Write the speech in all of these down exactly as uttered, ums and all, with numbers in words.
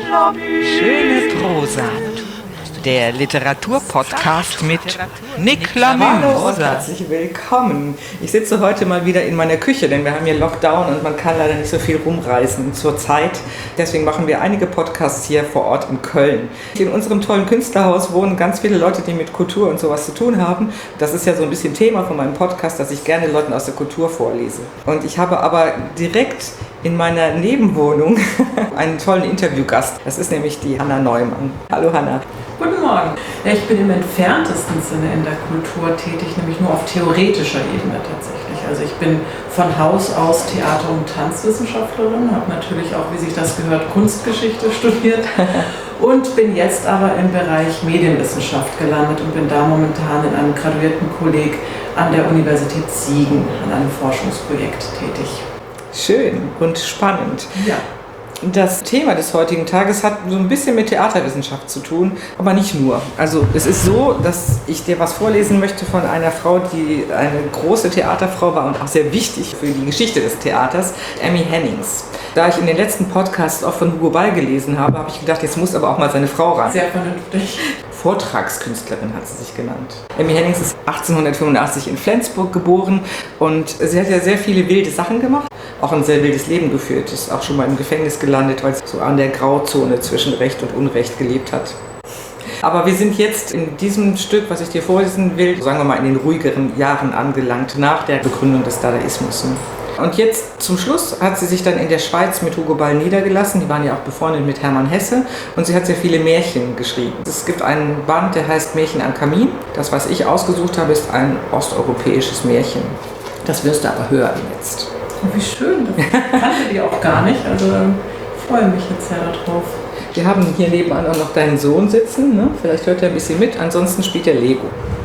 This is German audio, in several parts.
Schöne Prosa. Der Literaturpodcast mit Nick Lamuse. Hallo und herzlich willkommen. Ich sitze heute mal wieder in meiner Küche, denn wir haben hier Lockdown und man kann leider nicht so viel rumreisen zur Zeit. Deswegen machen wir einige Podcasts hier vor Ort in Köln. In unserem tollen Künstlerhaus wohnen ganz viele Leute, die mit Kultur und sowas zu tun haben. Das ist ja so ein bisschen Thema von meinem Podcast, dass ich gerne Leuten aus der Kultur vorlese. Und ich habe aber direkt in meiner Nebenwohnung einen tollen Interviewgast. Das ist nämlich die Hanna Neumann. Hallo Hanna. Guten Morgen. Ja, ich bin im entferntesten Sinne in der Kultur tätig, nämlich nur auf theoretischer Ebene tatsächlich. Also ich bin von Haus aus Theater- und Tanzwissenschaftlerin, habe natürlich auch, wie sich das gehört, Kunstgeschichte studiert und bin jetzt aber im Bereich Medienwissenschaft gelandet und bin da momentan in einem graduierten Kolleg an der Universität Siegen an einem Forschungsprojekt tätig. Schön und spannend. Ja. Das Thema des heutigen Tages hat so ein bisschen mit Theaterwissenschaft zu tun, aber nicht nur. Also es ist so, dass ich dir was vorlesen möchte von einer Frau, die eine große Theaterfrau war und auch sehr wichtig für die Geschichte des Theaters, Amy Hennings. Da ich in den letzten Podcasts auch von Hugo Ball gelesen habe, habe ich gedacht, jetzt muss aber auch mal seine Frau ran. Sehr vernünftig. Vortragskünstlerin hat sie sich genannt. Amy Hennings ist achtzehnhundertfünfundachtzig in Flensburg geboren und sie hat ja sehr viele wilde Sachen gemacht, auch ein sehr wildes Leben geführt, ist auch schon mal im Gefängnis gelandet, weil sie so an der Grauzone zwischen Recht und Unrecht gelebt hat. Aber wir sind jetzt in diesem Stück, was ich dir vorlesen will, sagen wir mal in den ruhigeren Jahren angelangt, nach der Begründung des Dadaismus. Und jetzt zum Schluss hat sie sich dann in der Schweiz mit Hugo Ball niedergelassen. Die waren ja auch befreundet mit Hermann Hesse. Und sie hat sehr viele Märchen geschrieben. Es gibt einen Band, der heißt Märchen am Kamin. Das, was ich ausgesucht habe, ist ein osteuropäisches Märchen. Das wirst du aber hören jetzt. Oh, wie schön. Das kannte die auch gar nicht. Also ich freue mich jetzt sehr darauf. Wir haben hier nebenan auch noch deinen Sohn sitzen. Ne? Vielleicht hört er ein bisschen mit. Ansonsten spielt er Lego.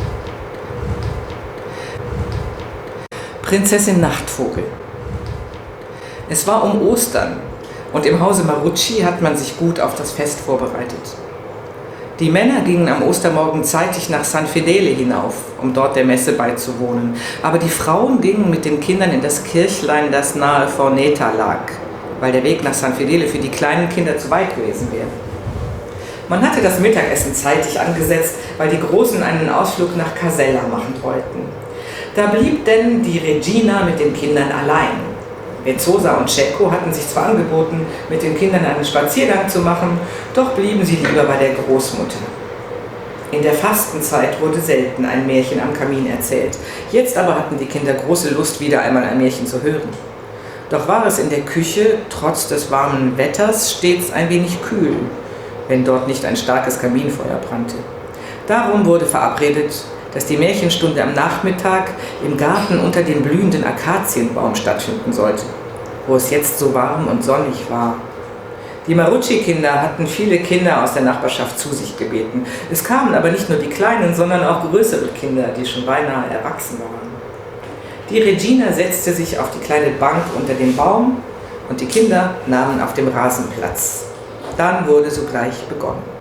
Prinzessin Nachtvogel. Es war um Ostern und im Hause Marucci hat man sich gut auf das Fest vorbereitet. Die Männer gingen am Ostermorgen zeitig nach San Fedele hinauf, um dort der Messe beizuwohnen. Aber die Frauen gingen mit den Kindern in das Kirchlein, das nahe Forneta lag, weil der Weg nach San Fedele für die kleinen Kinder zu weit gewesen wäre. Man hatte das Mittagessen zeitig angesetzt, weil die Großen einen Ausflug nach Casella machen wollten. Da blieb denn die Regina mit den Kindern allein. Vezzosa und Cecco hatten sich zwar angeboten, mit den Kindern einen Spaziergang zu machen, doch blieben sie lieber bei der Großmutter. In der Fastenzeit wurde selten ein Märchen am Kamin erzählt. Jetzt aber hatten die Kinder große Lust, wieder einmal ein Märchen zu hören. Doch war es in der Küche, trotz des warmen Wetters, stets ein wenig kühl, wenn dort nicht ein starkes Kaminfeuer brannte. Darum wurde verabredet, dass die Märchenstunde am Nachmittag im Garten unter dem blühenden Akazienbaum stattfinden sollte, wo es jetzt so warm und sonnig war. Die Marucci-Kinder hatten viele Kinder aus der Nachbarschaft zu sich gebeten. Es kamen aber nicht nur die Kleinen, sondern auch größere Kinder, die schon beinahe erwachsen waren. Die Regina setzte sich auf die kleine Bank unter dem Baum und die Kinder nahmen auf dem Rasen Platz. Dann wurde sogleich begonnen.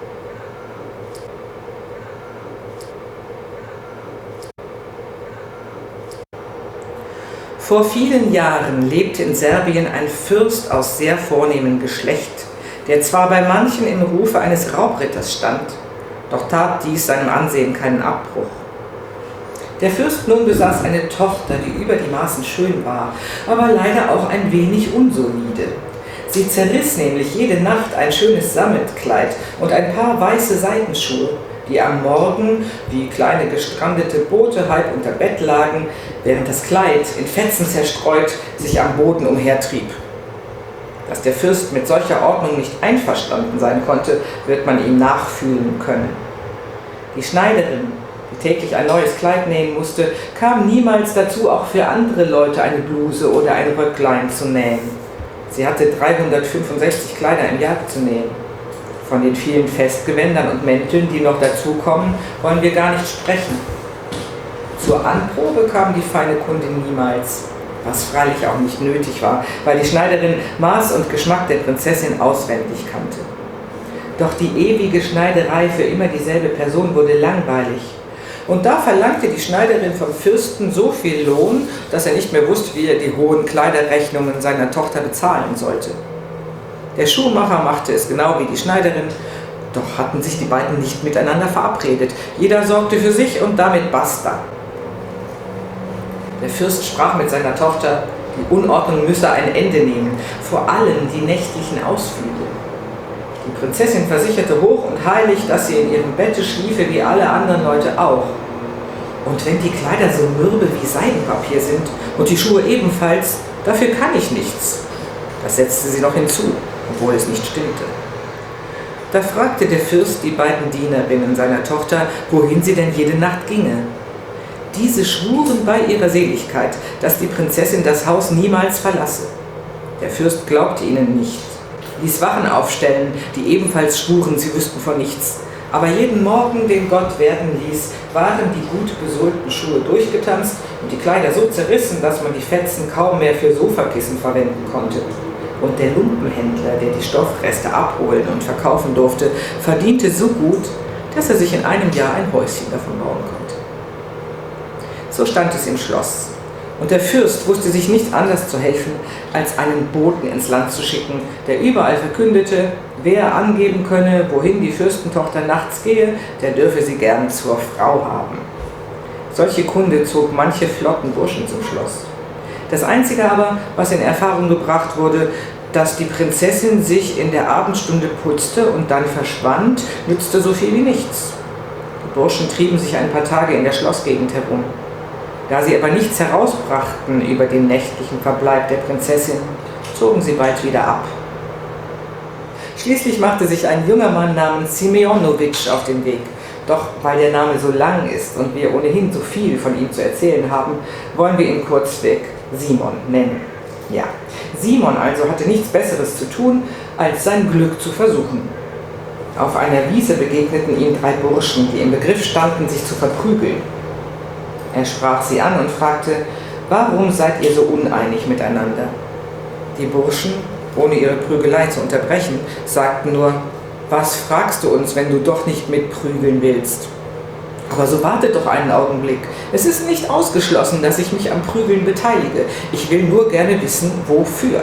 Vor vielen Jahren lebte in Serbien ein Fürst aus sehr vornehmem Geschlecht, der zwar bei manchen im Rufe eines Raubritters stand, doch tat dies seinem Ansehen keinen Abbruch. Der Fürst nun besaß eine Tochter, die über die Maßen schön war, aber leider auch ein wenig unsolide. Sie zerriss nämlich jede Nacht ein schönes Sammetkleid und ein paar weiße Seidenschuhe, die am Morgen wie kleine gestrandete Boote halb unter Bett lagen, während das Kleid in Fetzen zerstreut sich am Boden umhertrieb. Dass der Fürst mit solcher Ordnung nicht einverstanden sein konnte, wird man ihm nachfühlen können. Die Schneiderin, die täglich ein neues Kleid nähen musste, kam niemals dazu, auch für andere Leute eine Bluse oder ein Röcklein zu nähen. Sie hatte dreihundertfünfundsechzig Kleider im Jahr zu nähen. Von den vielen Festgewändern und Mänteln, die noch dazukommen, wollen wir gar nicht sprechen. Zur Anprobe kam die feine Kundin niemals, was freilich auch nicht nötig war, weil die Schneiderin Maß und Geschmack der Prinzessin auswendig kannte. Doch die ewige Schneiderei für immer dieselbe Person wurde langweilig. Und da verlangte die Schneiderin vom Fürsten so viel Lohn, dass er nicht mehr wusste, wie er die hohen Kleiderrechnungen seiner Tochter bezahlen sollte. Der Schuhmacher machte es genau wie die Schneiderin, doch hatten sich die beiden nicht miteinander verabredet. Jeder sorgte für sich und damit basta. Der Fürst sprach mit seiner Tochter, die Unordnung müsse ein Ende nehmen, vor allem die nächtlichen Ausflüge. Die Prinzessin versicherte hoch und heilig, dass sie in ihrem Bette schliefe wie alle anderen Leute auch. Und wenn die Kleider so mürbe wie Seidenpapier sind und die Schuhe ebenfalls, dafür kann ich nichts. Das setzte sie noch hinzu, obwohl es nicht stimmte. Da fragte der Fürst die beiden Dienerinnen seiner Tochter, wohin sie denn jede Nacht ginge. Diese schwuren bei ihrer Seligkeit, dass die Prinzessin das Haus niemals verlasse. Der Fürst glaubte ihnen nicht, ließ Wachen aufstellen, die ebenfalls schwuren, sie wüssten von nichts. Aber jeden Morgen, den Gott werden ließ, waren die gut besohlten Schuhe durchgetanzt und die Kleider so zerrissen, dass man die Fetzen kaum mehr für Sofakissen verwenden konnte. Und der Lumpenhändler, der die Stoffreste abholen und verkaufen durfte, verdiente so gut, dass er sich in einem Jahr ein Häuschen davon bauen konnte. So stand es im Schloss. Und der Fürst wusste sich nicht anders zu helfen, als einen Boten ins Land zu schicken, der überall verkündete, wer angeben könne, wohin die Fürstentochter nachts gehe, der dürfe sie gern zur Frau haben. Solche Kunde zog manche flotten Burschen zum Schloss. Das Einzige aber, was in Erfahrung gebracht wurde, dass die Prinzessin sich in der Abendstunde putzte und dann verschwand, nützte so viel wie nichts. Die Burschen trieben sich ein paar Tage in der Schlossgegend herum. Da sie aber nichts herausbrachten über den nächtlichen Verbleib der Prinzessin, zogen sie bald wieder ab. Schließlich machte sich ein junger Mann namens Simeonowitsch auf den Weg. Doch weil der Name so lang ist und wir ohnehin so viel von ihm zu erzählen haben, wollen wir ihn kurzweg Simon nennen. Ja, Simon also hatte nichts Besseres zu tun, als sein Glück zu versuchen. Auf einer Wiese begegneten ihm drei Burschen, die im Begriff standen, sich zu verprügeln. Er sprach sie an und fragte, warum seid ihr so uneinig miteinander? Die Burschen, ohne ihre Prügelei zu unterbrechen, sagten nur, was fragst du uns, wenn du doch nicht mitprügeln willst? Aber so wartet doch einen Augenblick. Es ist nicht ausgeschlossen, dass ich mich am Prügeln beteilige. Ich will nur gerne wissen, wofür.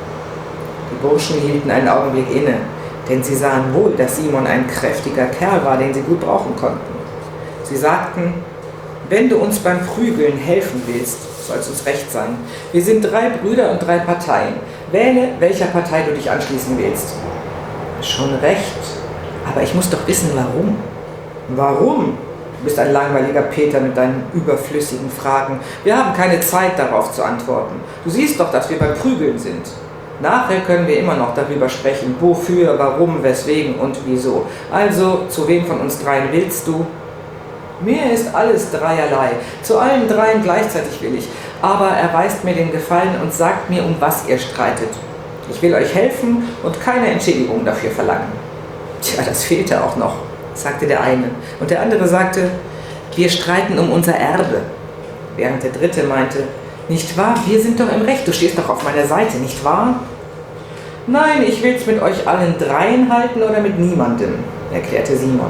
Die Burschen hielten einen Augenblick inne, denn sie sahen wohl, dass Simon ein kräftiger Kerl war, den sie gut brauchen konnten. Sie sagten, wenn du uns beim Prügeln helfen willst, soll es uns recht sein. Wir sind drei Brüder und drei Parteien. Wähle, welcher Partei du dich anschließen willst. Schon recht, aber ich muss doch wissen, warum. Warum? Du bist ein langweiliger Peter mit deinen überflüssigen Fragen. Wir haben keine Zeit, darauf zu antworten. Du siehst doch, dass wir beim Prügeln sind. Nachher können wir immer noch darüber sprechen, wofür, warum, weswegen und wieso. Also, zu wem von uns dreien willst du? Mir ist alles dreierlei. Zu allen dreien gleichzeitig will ich. Aber erweist mir den Gefallen und sagt mir, um was ihr streitet. Ich will euch helfen und keine Entschädigung dafür verlangen. Tja, das fehlte auch noch, sagte der eine. Und der andere sagte, wir streiten um unser Erbe. Während der dritte meinte, nicht wahr, wir sind doch im Recht, du stehst doch auf meiner Seite, nicht wahr? Nein, ich will's mit euch allen dreien halten oder mit niemandem, erklärte Simon.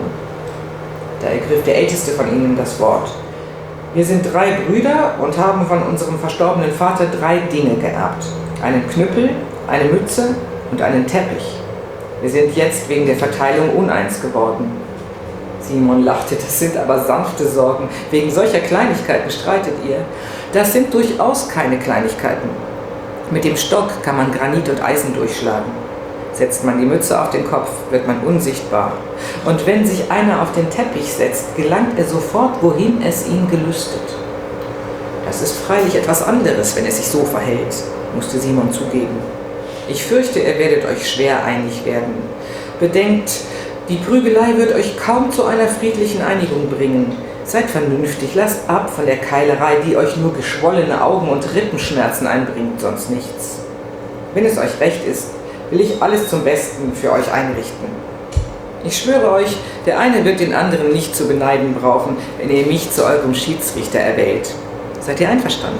Da ergriff der Älteste von ihnen das Wort. Wir sind drei Brüder und haben von unserem verstorbenen Vater drei Dinge geerbt. Einen Knüppel, eine Mütze und einen Teppich. Wir sind jetzt wegen der Verteilung uneins geworden. Simon lachte, das sind aber sanfte Sorgen. Wegen solcher Kleinigkeiten streitet ihr. Das sind durchaus keine Kleinigkeiten. Mit dem Stock kann man Granit und Eisen durchschlagen. Setzt man die Mütze auf den Kopf, wird man unsichtbar. Und wenn sich einer auf den Teppich setzt, gelangt er sofort, wohin es ihn gelüstet. Das ist freilich etwas anderes, wenn es sich so verhält, musste Simon zugeben. Ich fürchte, ihr werdet euch schwer einig werden. Bedenkt, die Prügelei wird euch kaum zu einer friedlichen Einigung bringen. Seid vernünftig, lasst ab von der Keilerei, die euch nur geschwollene Augen und Rippenschmerzen einbringt, sonst nichts. Wenn es euch recht ist, will ich alles zum Besten für euch einrichten. Ich schwöre euch, der eine wird den anderen nicht zu beneiden brauchen, wenn ihr mich zu eurem Schiedsrichter erwählt. Seid ihr einverstanden?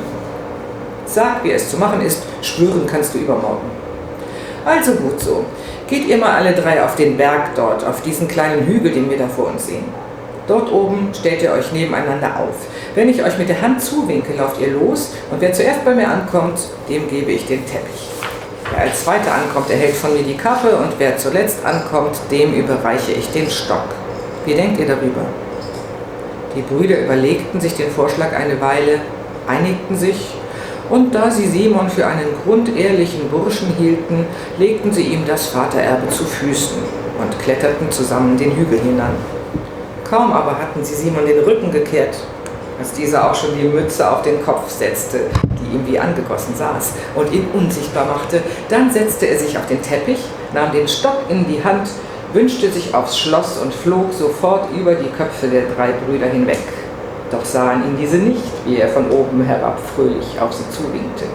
Sag, wie es zu machen ist, schwören kannst du übermorgen. Also gut so. Geht ihr mal alle drei auf den Berg dort, auf diesen kleinen Hügel, den wir da vor uns sehen. Dort oben stellt ihr euch nebeneinander auf. Wenn ich euch mit der Hand zuwinke, lauft ihr los und wer zuerst bei mir ankommt, dem gebe ich den Teppich. Wer als Zweiter ankommt, erhält von mir die Kappe und wer zuletzt ankommt, dem überreiche ich den Stock. Wie denkt ihr darüber?« Die Brüder überlegten sich den Vorschlag eine Weile, einigten sich, und da sie Simon für einen grundehrlichen Burschen hielten, legten sie ihm das Vatererbe zu Füßen und kletterten zusammen den Hügel hinan. Kaum aber hatten sie Simon den Rücken gekehrt, als dieser auch schon die Mütze auf den Kopf setzte, die ihm wie angegossen saß und ihn unsichtbar machte, dann setzte er sich auf den Teppich, nahm den Stock in die Hand, wünschte sich aufs Schloss und flog sofort über die Köpfe der drei Brüder hinweg. Doch sahen ihn diese nicht, wie er von oben herab fröhlich auf sie zuwinkte.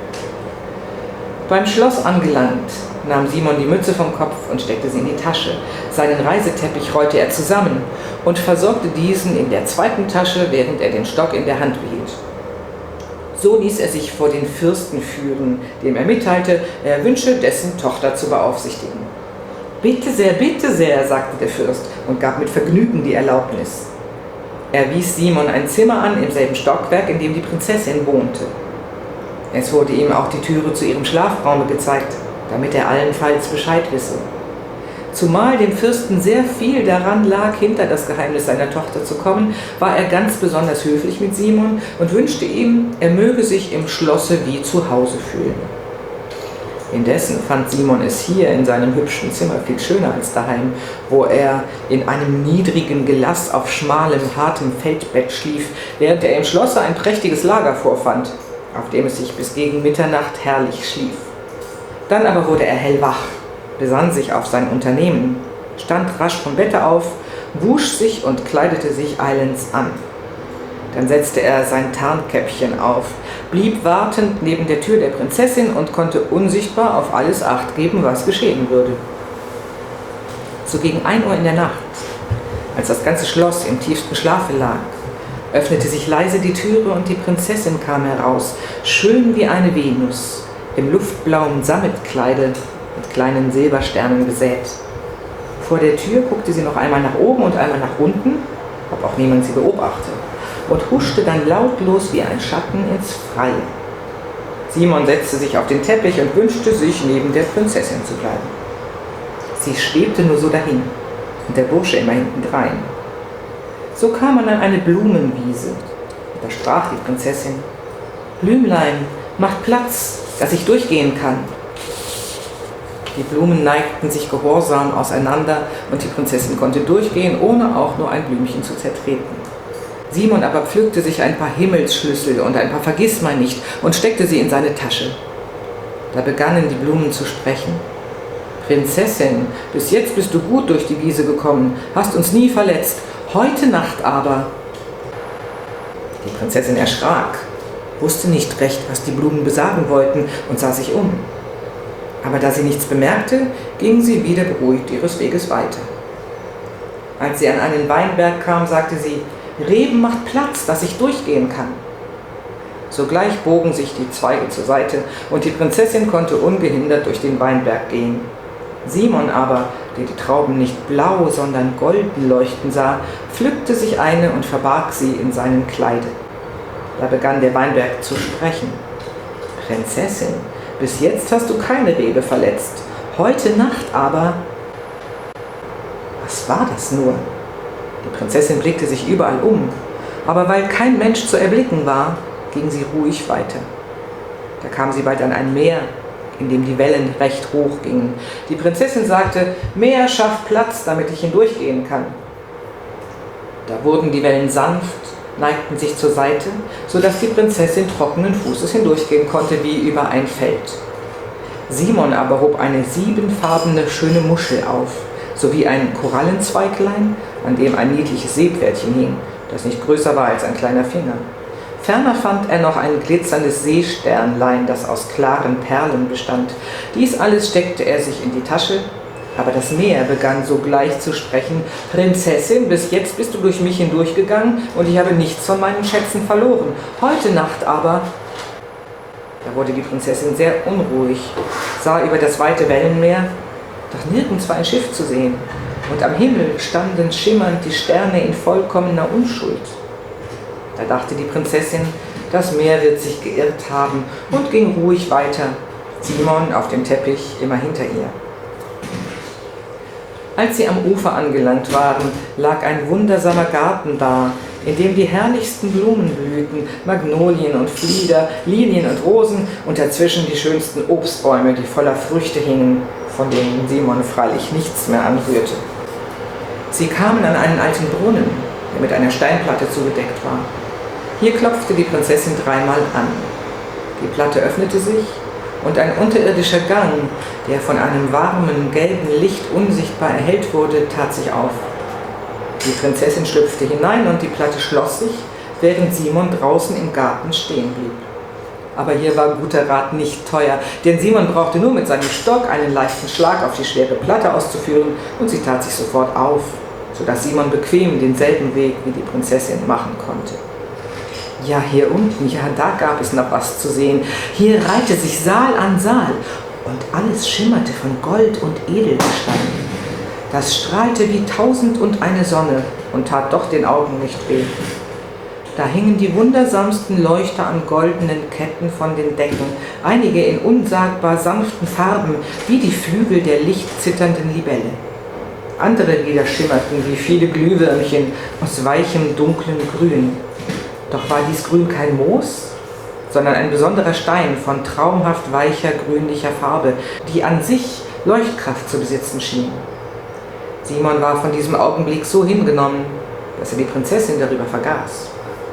Beim Schloss angelangt, nahm Simon die Mütze vom Kopf und steckte sie in die Tasche. Seinen Reiseteppich rollte er zusammen und versorgte diesen in der zweiten Tasche, während er den Stock in der Hand behielt. So ließ er sich vor den Fürsten führen, dem er mitteilte, er wünsche, dessen Tochter zu beaufsichtigen. »Bitte sehr, bitte sehr«, sagte der Fürst und gab mit Vergnügen die Erlaubnis. Er wies Simon ein Zimmer an im selben Stockwerk, in dem die Prinzessin wohnte. Es wurde ihm auch die Türe zu ihrem Schlafraume gezeigt, damit er allenfalls Bescheid wisse. Zumal dem Fürsten sehr viel daran lag, hinter das Geheimnis seiner Tochter zu kommen, war er ganz besonders höflich mit Simon und wünschte ihm, er möge sich im Schlosse wie zu Hause fühlen. Indessen fand Simon es hier in seinem hübschen Zimmer viel schöner als daheim, wo er in einem niedrigen Gelass auf schmalem, hartem Feldbett schlief, während er im Schlosse ein prächtiges Lager vorfand, auf dem es sich bis gegen Mitternacht herrlich schlief. Dann aber wurde er hellwach, besann sich auf sein Unternehmen, stand rasch vom Bette auf, wusch sich und kleidete sich eilends an. Dann setzte er sein Tarnkäppchen auf, blieb wartend neben der Tür der Prinzessin und konnte unsichtbar auf alles Acht geben, was geschehen würde. So gegen ein Uhr in der Nacht, als das ganze Schloss im tiefsten Schlafe lag, öffnete sich leise die Türe und die Prinzessin kam heraus, schön wie eine Venus, im luftblauen Sammetkleide mit kleinen Silbersternen besät. Vor der Tür guckte sie noch einmal nach oben und einmal nach unten, ob auch niemand sie beobachte, und huschte dann lautlos wie ein Schatten ins Freie. Simon setzte sich auf den Teppich und wünschte sich, neben der Prinzessin zu bleiben. Sie schwebte nur so dahin und der Bursche immer hintendrein. So kam man an eine Blumenwiese. Da sprach die Prinzessin: »Blümlein, macht Platz, dass ich durchgehen kann.« Die Blumen neigten sich gehorsam auseinander und die Prinzessin konnte durchgehen, ohne auch nur ein Blümchen zu zertreten. Simon aber pflückte sich ein paar Himmelsschlüssel und ein paar Vergissmeinnicht und steckte sie in seine Tasche. Da begannen die Blumen zu sprechen. »Prinzessin, bis jetzt bist du gut durch die Wiese gekommen, hast uns nie verletzt. Heute Nacht aber...« Die Prinzessin erschrak, wusste nicht recht, was die Blumen besagen wollten und sah sich um. Aber da sie nichts bemerkte, ging sie wieder beruhigt ihres Weges weiter. Als sie an einen Weinberg kam, sagte sie: »Reben, macht Platz, dass ich durchgehen kann.« Sogleich bogen sich die Zweige zur Seite und die Prinzessin konnte ungehindert durch den Weinberg gehen. Simon aber, der die Trauben nicht blau, sondern golden leuchten sah, pflückte sich eine und verbarg sie in seinem Kleide. Da begann der Weinberg zu sprechen: »Prinzessin, bis jetzt hast du keine Rebe verletzt. Heute Nacht aber...« Was war das nur? Die Prinzessin blickte sich überall um, aber weil kein Mensch zu erblicken war, ging sie ruhig weiter. Da kam sie bald an ein Meer, in dem die Wellen recht hoch gingen. Die Prinzessin sagte: »Meer, schafft Platz, damit ich hindurchgehen kann.« Da wurden die Wellen sanft, neigten sich zur Seite, so dass die Prinzessin trockenen Fußes hindurchgehen konnte wie über ein Feld. Simon aber hob eine siebenfarbene schöne Muschel auf, sowie ein Korallenzweiglein, an dem ein niedliches Seepferdchen hing, das nicht größer war als ein kleiner Finger. Ferner fand er noch ein glitzerndes Seesternlein, das aus klaren Perlen bestand. Dies alles steckte er sich in die Tasche, aber das Meer begann sogleich zu sprechen: »Prinzessin, bis jetzt bist du durch mich hindurchgegangen und ich habe nichts von meinen Schätzen verloren. Heute Nacht aber...« Da wurde die Prinzessin sehr unruhig, sah über das weite Wellenmeer, doch nirgends war ein Schiff zu sehen, und am Himmel standen schimmernd die Sterne in vollkommener Unschuld. Da dachte die Prinzessin, das Meer wird sich geirrt haben, und ging ruhig weiter, Simon auf dem Teppich immer hinter ihr. Als sie am Ufer angelangt waren, lag ein wundersamer Garten da, in dem die herrlichsten Blumen blühten, Magnolien und Flieder, Lilien und Rosen und dazwischen die schönsten Obstbäume, die voller Früchte hingen, von denen Simon freilich nichts mehr anrührte. Sie kamen an einen alten Brunnen, der mit einer Steinplatte zugedeckt war. Hier klopfte die Prinzessin dreimal an. Die Platte öffnete sich und ein unterirdischer Gang, der von einem warmen, gelben Licht unsichtbar erhellt wurde, tat sich auf. Die Prinzessin schlüpfte hinein und die Platte schloss sich, während Simon draußen im Garten stehen blieb. Aber hier war guter Rat nicht teuer, denn Simon brauchte nur mit seinem Stock einen leichten Schlag auf die schwere Platte auszuführen und sie tat sich sofort auf, sodass Simon bequem denselben Weg wie die Prinzessin machen konnte. Ja, hier unten, ja, da gab es noch was zu sehen. Hier reihte sich Saal an Saal und alles schimmerte von Gold und Edelgestein. Das strahlte wie tausend und eine Sonne und tat doch den Augen nicht weh. Da hingen die wundersamsten Leuchter an goldenen Ketten von den Decken, einige in unsagbar sanften Farben, wie die Flügel der lichtzitternden Libelle. Andere Lieder schimmerten wie viele Glühwürmchen aus weichem, dunklem Grün. Doch war dies Grün kein Moos, sondern ein besonderer Stein von traumhaft weicher, grünlicher Farbe, die an sich Leuchtkraft zu besitzen schien. Simon war von diesem Augenblick so hingenommen, dass er die Prinzessin darüber vergaß.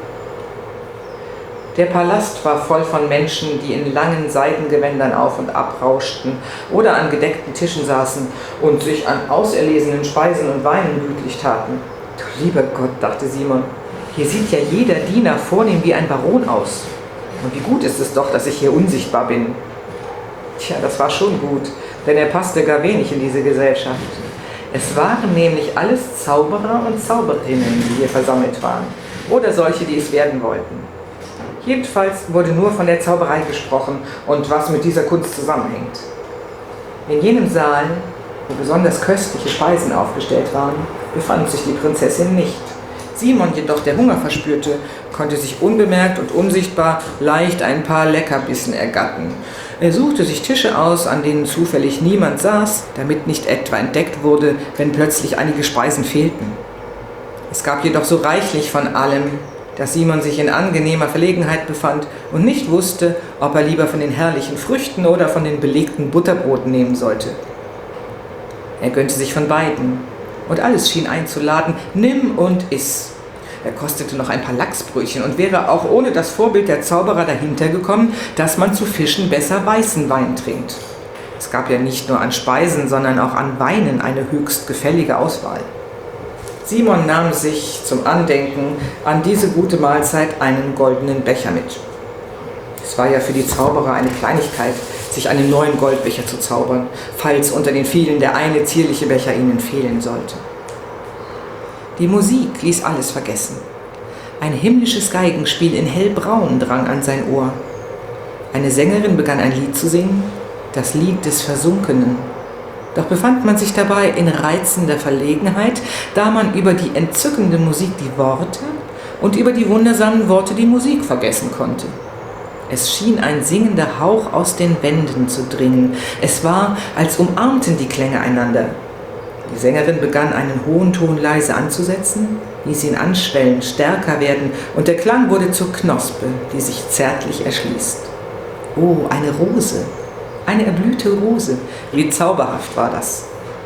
Der Palast war voll von Menschen, die in langen Seidengewändern auf und ab rauschten oder an gedeckten Tischen saßen und sich an auserlesenen Speisen und Weinen gütlich taten. Du lieber Gott, dachte Simon, hier sieht ja jeder Diener vornehm wie ein Baron aus. Und wie gut ist es doch, dass ich hier unsichtbar bin. Tja, das war schon gut, denn er passte gar wenig in diese Gesellschaft. Es waren nämlich alles Zauberer und Zauberinnen, die hier versammelt waren, oder solche, die es werden wollten. Jedenfalls wurde nur von der Zauberei gesprochen und was mit dieser Kunst zusammenhängt. In jenem Saal, wo besonders köstliche Speisen aufgestellt waren, befand sich die Prinzessin nicht. Simon jedoch, der Hunger verspürte, konnte sich unbemerkt und unsichtbar leicht ein paar Leckerbissen ergatten. Er suchte sich Tische aus, an denen zufällig niemand saß, damit nicht etwa entdeckt wurde, wenn plötzlich einige Speisen fehlten. Es gab jedoch so reichlich von allem, dass Simon sich in angenehmer Verlegenheit befand und nicht wusste, ob er lieber von den herrlichen Früchten oder von den belegten Butterbroten nehmen sollte. Er gönnte sich von beiden und alles schien einzuladen, nimm und iss. Er kostete noch ein paar Lachsbrötchen und wäre auch ohne das Vorbild der Zauberer dahinter gekommen, dass man zu Fischen besser weißen Wein trinkt. Es gab ja nicht nur an Speisen, sondern auch an Weinen eine höchst gefällige Auswahl. Simon nahm sich zum Andenken an diese gute Mahlzeit einen goldenen Becher mit. Es war ja für die Zauberer eine Kleinigkeit, sich einen neuen Goldbecher zu zaubern, falls unter den vielen der eine zierliche Becher ihnen fehlen sollte. Die Musik ließ alles vergessen. Ein himmlisches Geigenspiel in hellbraun drang an sein Ohr. Eine Sängerin begann ein Lied zu singen, das Lied des Versunkenen. Doch befand man sich dabei in reizender Verlegenheit, da man über die entzückende Musik die Worte und über die wundersamen Worte die Musik vergessen konnte. Es schien ein singender Hauch aus den Wänden zu dringen. Es war, als umarmten die Klänge einander. Die Sängerin begann, einen hohen Ton leise anzusetzen, ließ ihn anschwellen, stärker werden und der Klang wurde zur Knospe, die sich zärtlich erschließt. Oh, eine Rose, eine erblühte Rose, wie zauberhaft war das.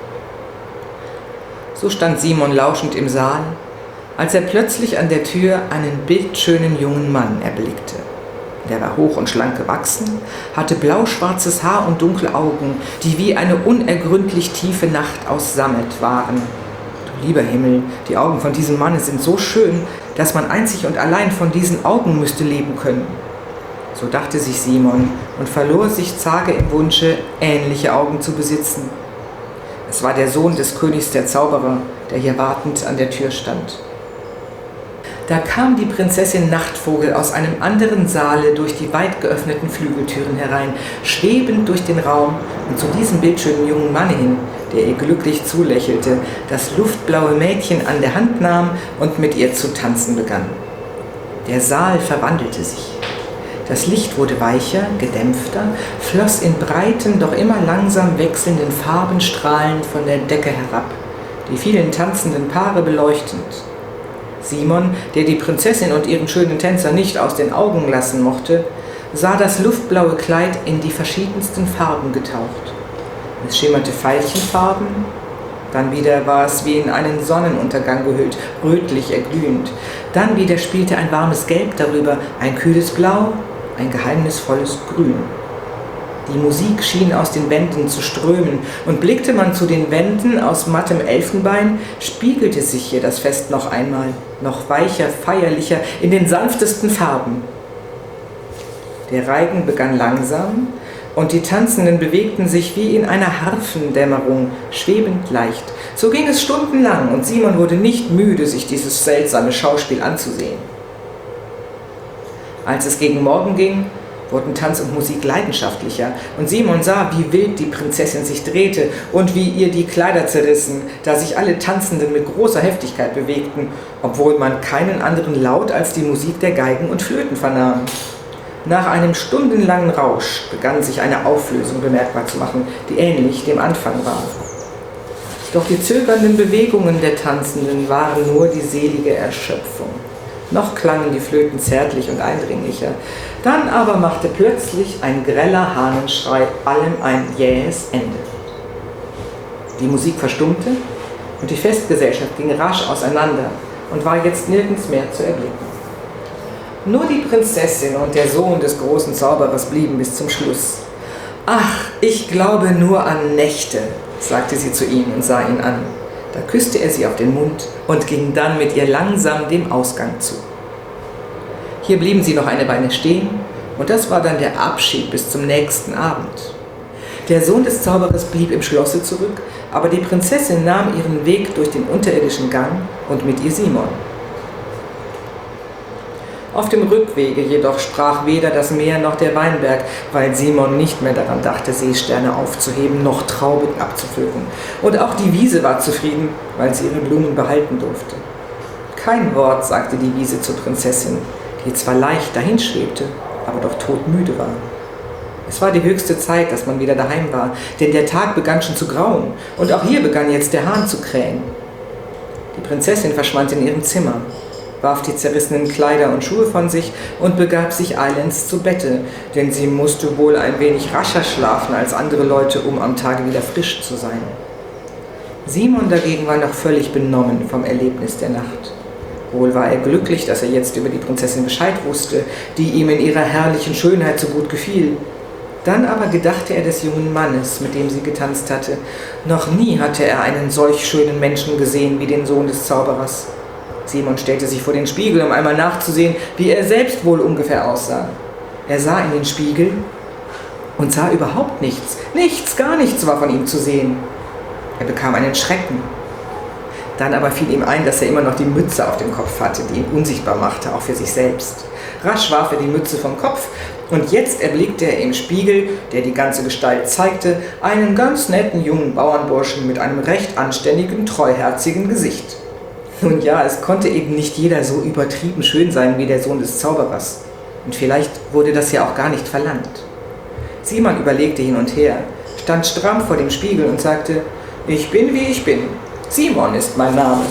So stand Simon lauschend im Saal, als er plötzlich an der Tür einen bildschönen jungen Mann erblickte. Der war hoch und schlank gewachsen, hatte blauschwarzes Haar und dunkle Augen, die wie eine unergründlich tiefe Nacht aus Sammet waren. Du lieber Himmel, die Augen von diesem Manne sind so schön, dass man einzig und allein von diesen Augen müsste leben können. So dachte sich Simon und verlor sich zage im Wunsche, ähnliche Augen zu besitzen. Es war der Sohn des Königs der Zauberer, der hier wartend an der Tür stand. Da kam die Prinzessin Nachtvogel aus einem anderen Saale durch die weit geöffneten Flügeltüren herein, schwebend durch den Raum und zu diesem bildschönen jungen Manne hin, der ihr glücklich zulächelte, das luftblaue Mädchen an der Hand nahm und mit ihr zu tanzen begann. Der Saal verwandelte sich. Das Licht wurde weicher, gedämpfter, floss in breiten, doch immer langsam wechselnden Farbenstrahlen von der Decke herab, die vielen tanzenden Paare beleuchtend. Simon, der die Prinzessin und ihren schönen Tänzer nicht aus den Augen lassen mochte, sah das luftblaue Kleid in die verschiedensten Farben getaucht. Es schimmerte veilchenfarben, dann wieder war es wie in einen Sonnenuntergang gehüllt, rötlich erglühend. Dann wieder spielte ein warmes Gelb darüber, ein kühles Blau, ein geheimnisvolles Grün. Die Musik schien aus den Wänden zu strömen, und blickte man zu den Wänden aus mattem Elfenbein, spiegelte sich hier das Fest noch einmal, noch weicher, feierlicher, in den sanftesten Farben. Der Reigen begann langsam, und die Tanzenden bewegten sich wie in einer Harfendämmerung, schwebend leicht. So ging es stundenlang, und Simon wurde nicht müde, sich dieses seltsame Schauspiel anzusehen. Als es gegen Morgen ging, wurden Tanz und Musik leidenschaftlicher, und Simon sah, wie wild die Prinzessin sich drehte und wie ihr die Kleider zerrissen, da sich alle Tanzenden mit großer Heftigkeit bewegten, obwohl man keinen anderen Laut als die Musik der Geigen und Flöten vernahm. Nach einem stundenlangen Rausch begann sich eine Auflösung bemerkbar zu machen, die ähnlich dem Anfang war. Doch die zögernden Bewegungen der Tanzenden waren nur die selige Erschöpfung. Noch klangen die Flöten zärtlich und eindringlicher. Dann aber machte plötzlich ein greller Hahnenschrei allem ein jähes Ende. Die Musik verstummte, und die Festgesellschaft ging rasch auseinander und war jetzt nirgends mehr zu erblicken. Nur die Prinzessin und der Sohn des großen Zauberers blieben bis zum Schluss. »Ach, ich glaube nur an Nächte«, sagte sie zu ihm und sah ihn an. Da küsste er sie auf den Mund und ging dann mit ihr langsam dem Ausgang zu. Hier blieben sie noch eine Weile stehen, und das war dann der Abschied bis zum nächsten Abend. Der Sohn des Zauberers blieb im Schlosse zurück, aber die Prinzessin nahm ihren Weg durch den unterirdischen Gang und mit ihr Simon. Auf dem Rückwege jedoch sprach weder das Meer noch der Weinberg, weil Simon nicht mehr daran dachte, Seesterne aufzuheben, noch Trauben abzupflücken. Und auch die Wiese war zufrieden, weil sie ihre Blumen behalten durfte. Kein Wort sagte die Wiese zur Prinzessin, die zwar leicht dahinschwebte, aber doch todmüde war. Es war die höchste Zeit, dass man wieder daheim war, denn der Tag begann schon zu grauen, und auch hier begann jetzt der Hahn zu krähen. Die Prinzessin verschwand in ihrem Zimmer, warf die zerrissenen Kleider und Schuhe von sich und begab sich eilends zu Bette, denn sie musste wohl ein wenig rascher schlafen als andere Leute, um am Tage wieder frisch zu sein. Simon dagegen war noch völlig benommen vom Erlebnis der Nacht. Wohl war er glücklich, dass er jetzt über die Prinzessin Bescheid wusste, die ihm in ihrer herrlichen Schönheit so gut gefiel. Dann aber gedachte er des jungen Mannes, mit dem sie getanzt hatte. Noch nie hatte er einen solch schönen Menschen gesehen wie den Sohn des Zauberers. Simon stellte sich vor den Spiegel, um einmal nachzusehen, wie er selbst wohl ungefähr aussah. Er sah in den Spiegel und sah überhaupt nichts. Nichts, gar nichts war von ihm zu sehen. Er bekam einen Schrecken. Dann aber fiel ihm ein, dass er immer noch die Mütze auf dem Kopf hatte, die ihn unsichtbar machte, auch für sich selbst. Rasch warf er die Mütze vom Kopf, und jetzt erblickte er im Spiegel, der die ganze Gestalt zeigte, einen ganz netten jungen Bauernburschen mit einem recht anständigen, treuherzigen Gesicht. Nun ja, es konnte eben nicht jeder so übertrieben schön sein wie der Sohn des Zauberers. Und vielleicht wurde das ja auch gar nicht verlangt. Simon überlegte hin und her, stand stramm vor dem Spiegel und sagte, »Ich bin, wie ich bin. Simon ist mein Name.«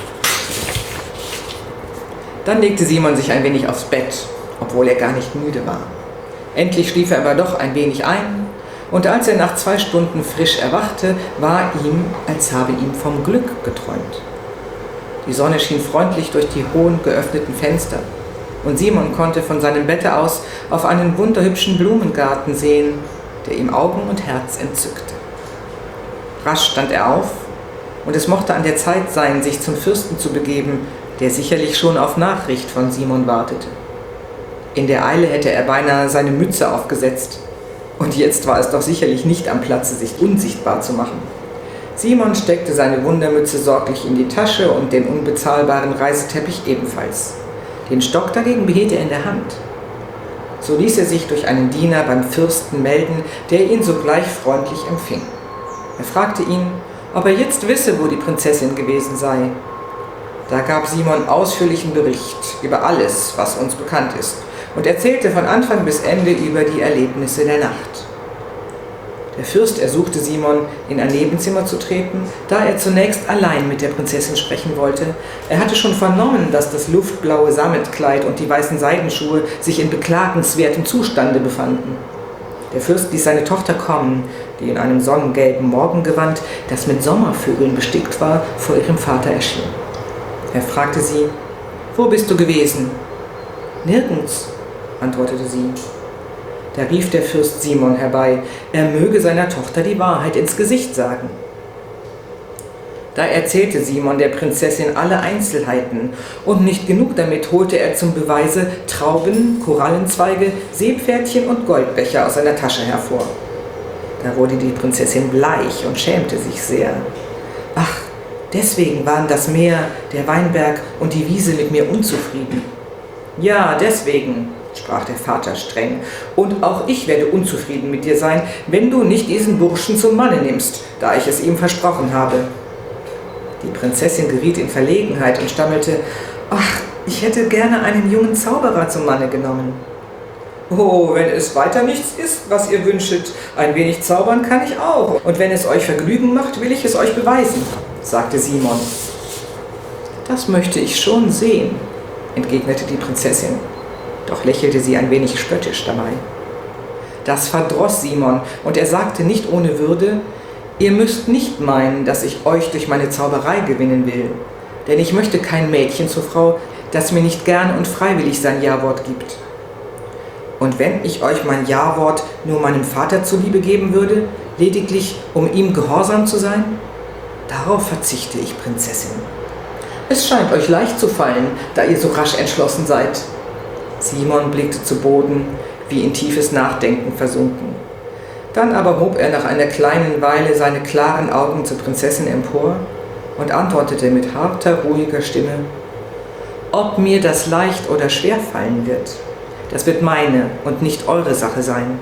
Dann legte Simon sich ein wenig aufs Bett, obwohl er gar nicht müde war. Endlich schlief er aber doch ein wenig ein, und als er nach zwei Stunden frisch erwachte, war ihm, als habe ihm vom Glück geträumt. Die Sonne schien freundlich durch die hohen, geöffneten Fenster, und Simon konnte von seinem Bette aus auf einen wunderhübschen Blumengarten sehen, der ihm Augen und Herz entzückte. Rasch stand er auf, und es mochte an der Zeit sein, sich zum Fürsten zu begeben, der sicherlich schon auf Nachricht von Simon wartete. In der Eile hätte er beinahe seine Mütze aufgesetzt, und jetzt war es doch sicherlich nicht am Platze, sich unsichtbar zu machen. Simon steckte seine Wundermütze sorglich in die Tasche und den unbezahlbaren Reiseteppich ebenfalls. Den Stock dagegen behielt er in der Hand. So ließ er sich durch einen Diener beim Fürsten melden, der ihn sogleich freundlich empfing. Er fragte ihn, ob er jetzt wisse, wo die Prinzessin gewesen sei. Da gab Simon ausführlichen Bericht über alles, was uns bekannt ist, und erzählte von Anfang bis Ende über die Erlebnisse der Nacht. Der Fürst ersuchte Simon, in ein Nebenzimmer zu treten, da er zunächst allein mit der Prinzessin sprechen wollte. Er hatte schon vernommen, dass das luftblaue Sammetkleid und die weißen Seidenschuhe sich in beklagenswertem Zustande befanden. Der Fürst ließ seine Tochter kommen, die in einem sonnengelben Morgengewand, das mit Sommervögeln bestickt war, vor ihrem Vater erschien. Er fragte sie: »Wo bist du gewesen?« »Nirgends«, antwortete sie. Da rief der Fürst Simon herbei, er möge seiner Tochter die Wahrheit ins Gesicht sagen. Da erzählte Simon der Prinzessin alle Einzelheiten, und nicht genug damit holte er zum Beweise Trauben, Korallenzweige, Seepferdchen und Goldbecher aus seiner Tasche hervor. Da wurde die Prinzessin bleich und schämte sich sehr. »Ach, deswegen waren das Meer, der Weinberg und die Wiese mit mir unzufrieden.« »Ja, deswegen«, sprach der Vater streng, »und auch ich werde unzufrieden mit dir sein, wenn du nicht diesen Burschen zum Manne nimmst, da ich es ihm versprochen habe.« Die Prinzessin geriet in Verlegenheit und stammelte: »Ach, ich hätte gerne einen jungen Zauberer zum Manne genommen.« »Oh, wenn es weiter nichts ist, was ihr wünschet, ein wenig zaubern kann ich auch, und wenn es euch Vergnügen macht, will ich es euch beweisen«, sagte Simon. »Das möchte ich schon sehen«, entgegnete die Prinzessin, doch lächelte sie ein wenig spöttisch dabei. Das verdross Simon, und er sagte nicht ohne Würde: »Ihr müsst nicht meinen, dass ich euch durch meine Zauberei gewinnen will, denn ich möchte kein Mädchen zur Frau, das mir nicht gern und freiwillig sein Ja-Wort gibt. Und wenn ich euch mein Ja-Wort nur meinem Vater zuliebe geben würde, lediglich um ihm gehorsam zu sein, darauf verzichte ich, Prinzessin. Es scheint euch leicht zu fallen, da ihr so rasch entschlossen seid.« Simon blickte zu Boden, wie in tiefes Nachdenken versunken. Dann aber hob er nach einer kleinen Weile seine klaren Augen zur Prinzessin empor und antwortete mit harter, ruhiger Stimme: »Ob mir das leicht oder schwer fallen wird, das wird meine und nicht eure Sache sein.«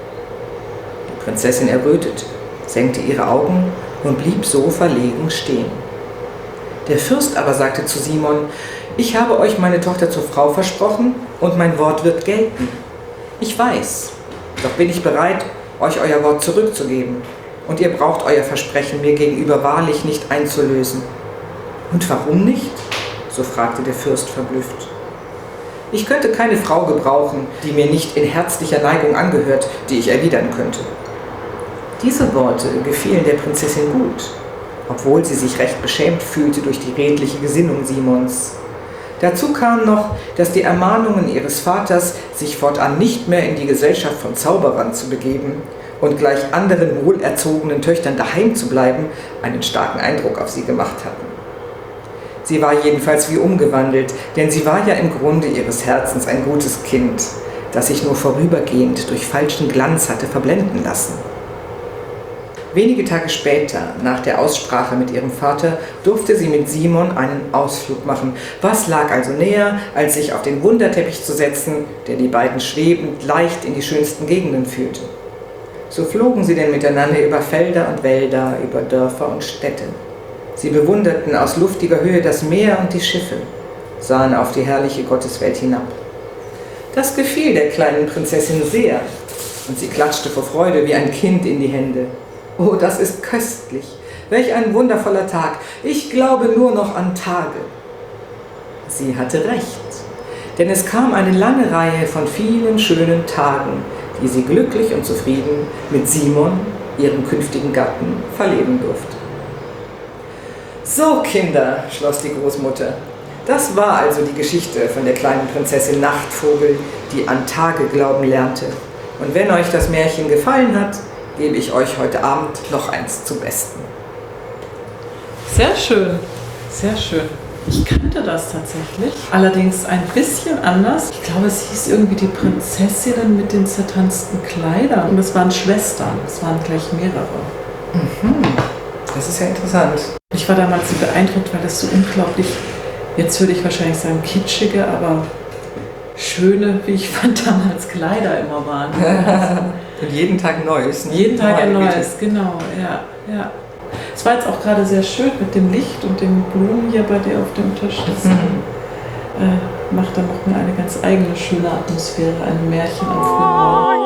Die Prinzessin errötete, senkte ihre Augen und blieb so verlegen stehen. Der Fürst aber sagte zu Simon: »Ich habe euch meine Tochter zur Frau versprochen, und mein Wort wird gelten. Ich weiß, doch bin ich bereit, euch euer Wort zurückzugeben, und ihr braucht euer Versprechen mir gegenüber wahrlich nicht einzulösen.« »Und warum nicht?«, so fragte der Fürst verblüfft. »Ich könnte keine Frau gebrauchen, die mir nicht in herzlicher Neigung angehört, die ich erwidern könnte.« Diese Worte gefielen der Prinzessin gut, obwohl sie sich recht beschämt fühlte durch die redliche Gesinnung Simons. Dazu kam noch, dass die Ermahnungen ihres Vaters, sich fortan nicht mehr in die Gesellschaft von Zauberern zu begeben und gleich anderen wohlerzogenen Töchtern daheim zu bleiben, einen starken Eindruck auf sie gemacht hatten. Sie war jedenfalls wie umgewandelt, denn sie war ja im Grunde ihres Herzens ein gutes Kind, das sich nur vorübergehend durch falschen Glanz hatte verblenden lassen. Wenige Tage später, nach der Aussprache mit ihrem Vater, durfte sie mit Simon einen Ausflug machen. Was lag also näher, als sich auf den Wunderteppich zu setzen, der die beiden schwebend leicht in die schönsten Gegenden führte. So flogen sie denn miteinander über Felder und Wälder, über Dörfer und Städte. Sie bewunderten aus luftiger Höhe das Meer und die Schiffe, sahen auf die herrliche Gotteswelt hinab. Das gefiel der kleinen Prinzessin sehr, und sie klatschte vor Freude wie ein Kind in die Hände. »Oh, das ist köstlich! Welch ein wundervoller Tag! Ich glaube nur noch an Tage!« Sie hatte recht, denn es kam eine lange Reihe von vielen schönen Tagen, die sie glücklich und zufrieden mit Simon, ihrem künftigen Gatten, verleben durfte. »So, Kinder«, schloss die Großmutter, »das war also die Geschichte von der kleinen Prinzessin Nachtvogel, die an Tage glauben lernte. Und wenn euch das Märchen gefallen hat, gebe ich euch heute Abend noch eins zum Besten.« Sehr schön, sehr schön. Ich kannte das tatsächlich, allerdings ein bisschen anders. Ich glaube, es hieß irgendwie die Prinzessinnen mit den zertanzten Kleidern. Und es waren Schwestern, es waren gleich mehrere. Mhm. Das ist ja interessant. Ich war damals so beeindruckt, weil das so unglaublich, jetzt würde ich wahrscheinlich sagen kitschige, aber schöne, wie ich fand, damals Kleider immer waren. Und jeden Tag Neues. Ne? Jeden Tag ein Neues, genau, ja, ja. Es war jetzt auch gerade sehr schön mit dem Licht und den Blumen hier bei dir auf dem Tisch. Das, mhm. äh, macht dann noch eine ganz eigene schöne Atmosphäre, ein Märchen am frühen Morgen.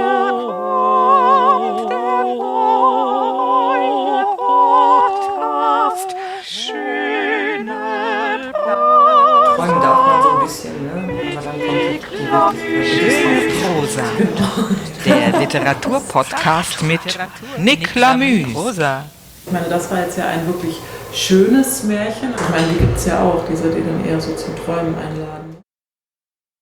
Träumen darf man so ein bisschen, ne? Aber dann kommt die Prosa. Der Literaturpodcast mit Nick Lamü. Prosa. Ich meine, das war jetzt ja ein wirklich schönes Märchen. Ich meine, die gibt es ja auch, diese, die dann eher so zum Träumen einladen.